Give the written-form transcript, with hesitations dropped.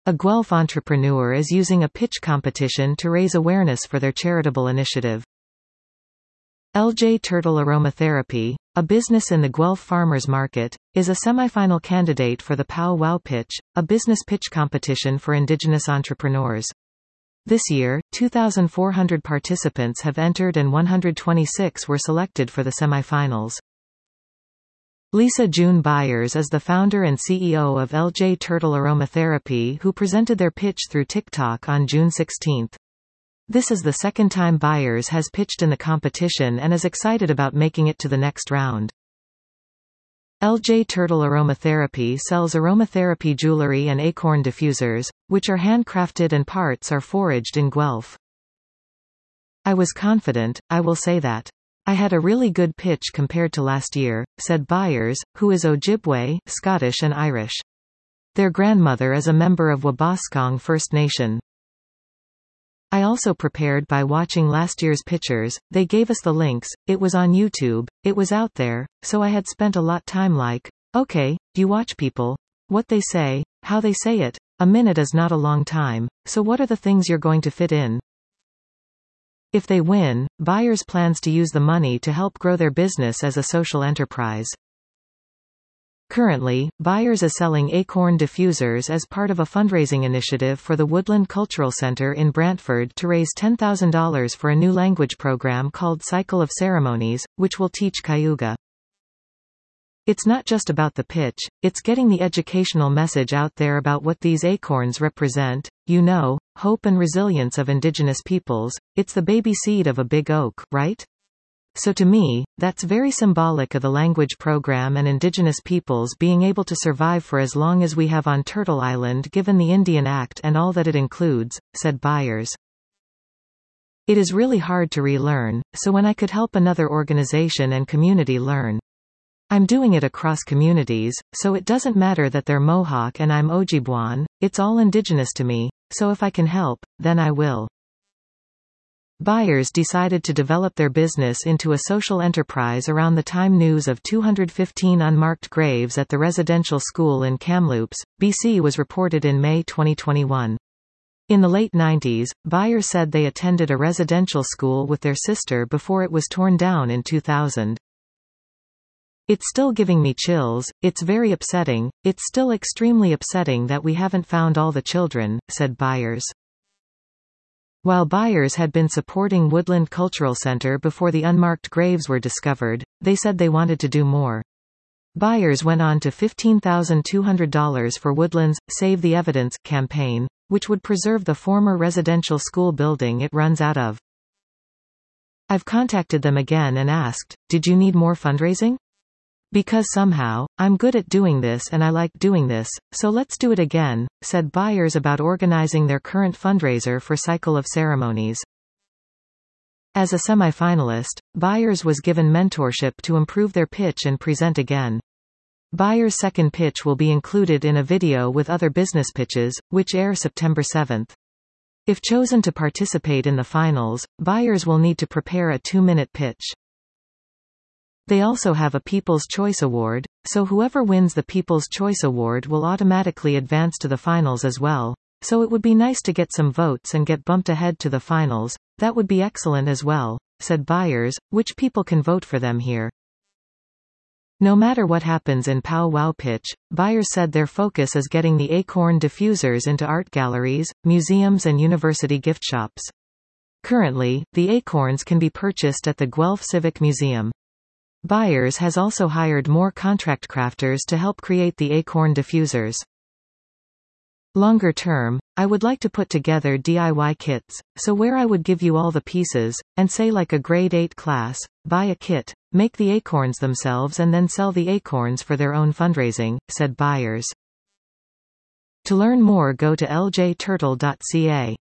A Guelph entrepreneur is using a pitch competition to raise awareness for their charitable initiative. LJ Turtle Aromatherapy, a business in the Guelph Farmers Market, is a semifinal candidate for the Pow Wow Pitch, a business pitch competition for indigenous entrepreneurs. This year, 2,400 participants have entered and 126 were selected for the semifinals. Lisa June Byers is the founder and CEO of LJ Turtle Aromatherapy, who presented their pitch through TikTok on June 16. This is the second time Byers has pitched in the competition and is excited about making it to the next round. LJ Turtle Aromatherapy sells aromatherapy jewelry and acorn diffusers, which are handcrafted and parts are foraged in Guelph. I was confident, I will say that. I had a really good pitch compared to last year, said Byers, who is Ojibwe, Scottish and Irish. Their grandmother is a member of Wabaskong First Nation. I also prepared by watching last year's pictures, they gave us the links, it was on YouTube, it was out there, so I had spent a lot time like, okay, you watch people, what they say, how they say it, a minute is not a long time, so what are the things you're going to fit in? If they win, Byers plans to use the money to help grow their business as a social enterprise. Currently, Byers is selling acorn diffusers as part of a fundraising initiative for the Woodland Cultural Center in Brantford to raise $10,000 for a new language program called Cycle of Ceremonies, which will teach Cayuga. It's not just about the pitch, it's getting the educational message out there about what these acorns represent, hope and resilience of indigenous peoples. It's the baby seed of a big oak, right? So to me, that's very symbolic of the language program and indigenous peoples being able to survive for as long as we have on Turtle Island given the Indian Act and all that it includes, said Byers. It is really hard to relearn, so when I could help another organization and community learn. I'm doing it across communities, so it doesn't matter that they're Mohawk and I'm Ojibwan, it's all indigenous to me, so if I can help, then I will. Byers decided to develop their business into a social enterprise around the time news of 215 unmarked graves at the residential school in Kamloops, BC was reported in May 2021. In the late 90s, Byers said they attended a residential school with their sister before it was torn down in 2000. It's still giving me chills, it's very upsetting, it's still extremely upsetting that we haven't found all the children, said Byers. While Byers had been supporting Woodland Cultural Center before the unmarked graves were discovered, they said they wanted to do more. Byers went on to $15,200 for Woodland's Save the Evidence campaign, which would preserve the former residential school building it runs out of. I've contacted them again and asked, did you need more fundraising? Because somehow, I'm good at doing this and I like doing this, so let's do it again, said Byers about organizing their current fundraiser for Cycle of Ceremonies. As a semi-finalist, Byers was given mentorship to improve their pitch and present again. Byers' second pitch will be included in a video with other business pitches, which air September 7. If chosen to participate in the finals, Byers will need to prepare a 2-minute pitch. They also have a People's Choice Award, so whoever wins the People's Choice Award will automatically advance to the finals as well, so it would be nice to get some votes and get bumped ahead to the finals, that would be excellent as well, said Byers, which people can vote for them here. No matter what happens in Pow Wow Pitch, Byers said their focus is getting the acorn diffusers into art galleries, museums and university gift shops. Currently, the acorns can be purchased at the Guelph Civic Museum. Byers has also hired more contract crafters to help create the acorn diffusers. Longer term, I would like to put together DIY kits, so where I would give you all the pieces, and say like a grade 8 class, buy a kit, make the acorns themselves and then sell the acorns for their own fundraising, said Byers. To learn more go to ljturtle.ca.